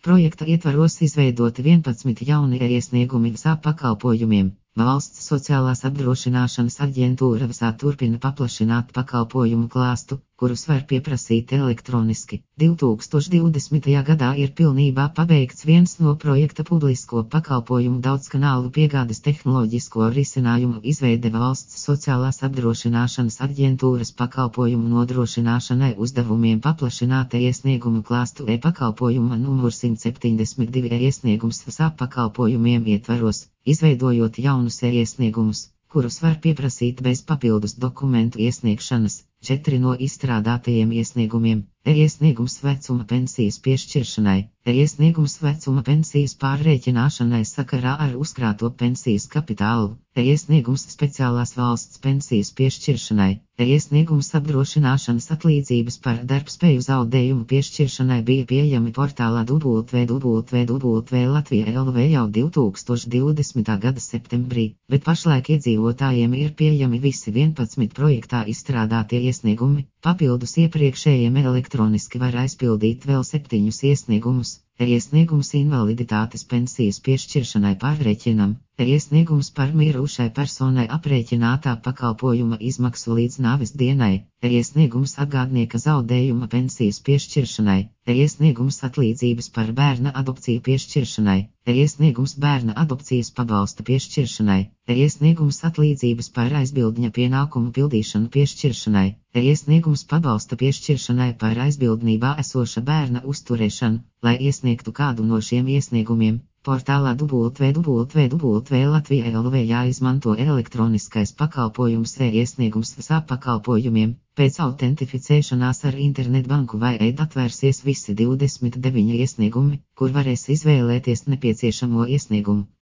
Projekta ietvaros izveidoti 11 jauni iesniegumi VSA pakalpojumiem. Valsts sociālās apdrošināšanas aģentūra VSA turpina paplašināt pakalpojumu klāstu, kurus var pieprasīt elektroniski. 2020. gadā ir pilnībā pabeigts viens no projekta publisko pakalpojumu daudzkanālu piegādes tehnoloģisko risinājumu izveide Valsts sociālās apdrošināšanas aģentūras pakalpojumu nodrošināšanai uzdevumiem paplašināta iesniegumu klāstu e-pakalpojuma numur 172 iesniegums VSA pakalpojumiem ietvaros, izveidojot jaunus e-iesniegumus, kurus var pieprasīt bez papildus dokumentu iesniegšanas. 4 no izstrādātajiem iesniegumiem - e-iesniegums vecuma pensijas piešķiršanai, e-iesniegums vecuma pensijas pārrēķināšanai sakarā ar uzkrāto pensijas kapitālu, e-iesniegums speciālās valsts pensijas piešķiršanai, e-iesniegums apdrošināšanas atlīdzības par darbspēju zaudējumu piešķiršanai bija pieejami portālā www.latvija.lv jau 2020. gada septembrī, bet pašlaik iedzīvotājiem ir pieejami visi 11 projektā izstrādātie iesniegumi. Papildus iepriekšējiem elektroniski var aizpildīt vēl 7 iesniegumus. E-iesniegums invaliditātes pensijas piešķiršanai pārreķinam, e-iesniegums par mirušai personai aprēķinātā pakalpojuma izmaksu līdz nāves dienai, e-iesniegums atgādnieka zaudējuma pensijas piešķiršanai, e-iesniegums atlīdzības par bērna adopciju piešķiršanai, e-iesniegums bērna adopcijas pabalsta piešķiršanai, e-iesniegums atlīdzības par aizbildņa pienākumu pildīšanu piešķiršanai, e-iesniegums pabalsta piešķiršanai par aizbildnībā esoša bērna uzturēšanu. Lai iesniegtu kādu no šiem iesniegumiem, portālā www.latvija.lv jāizmanto elektroniskais pakalpojums e-iesniegums VSA pakalpojumiem. Pēc autentificēšanās ar internetbanku vai e-atvērsies visi 29 iesniegumi, kur varēs izvēlēties nepieciešamo iesniegumu.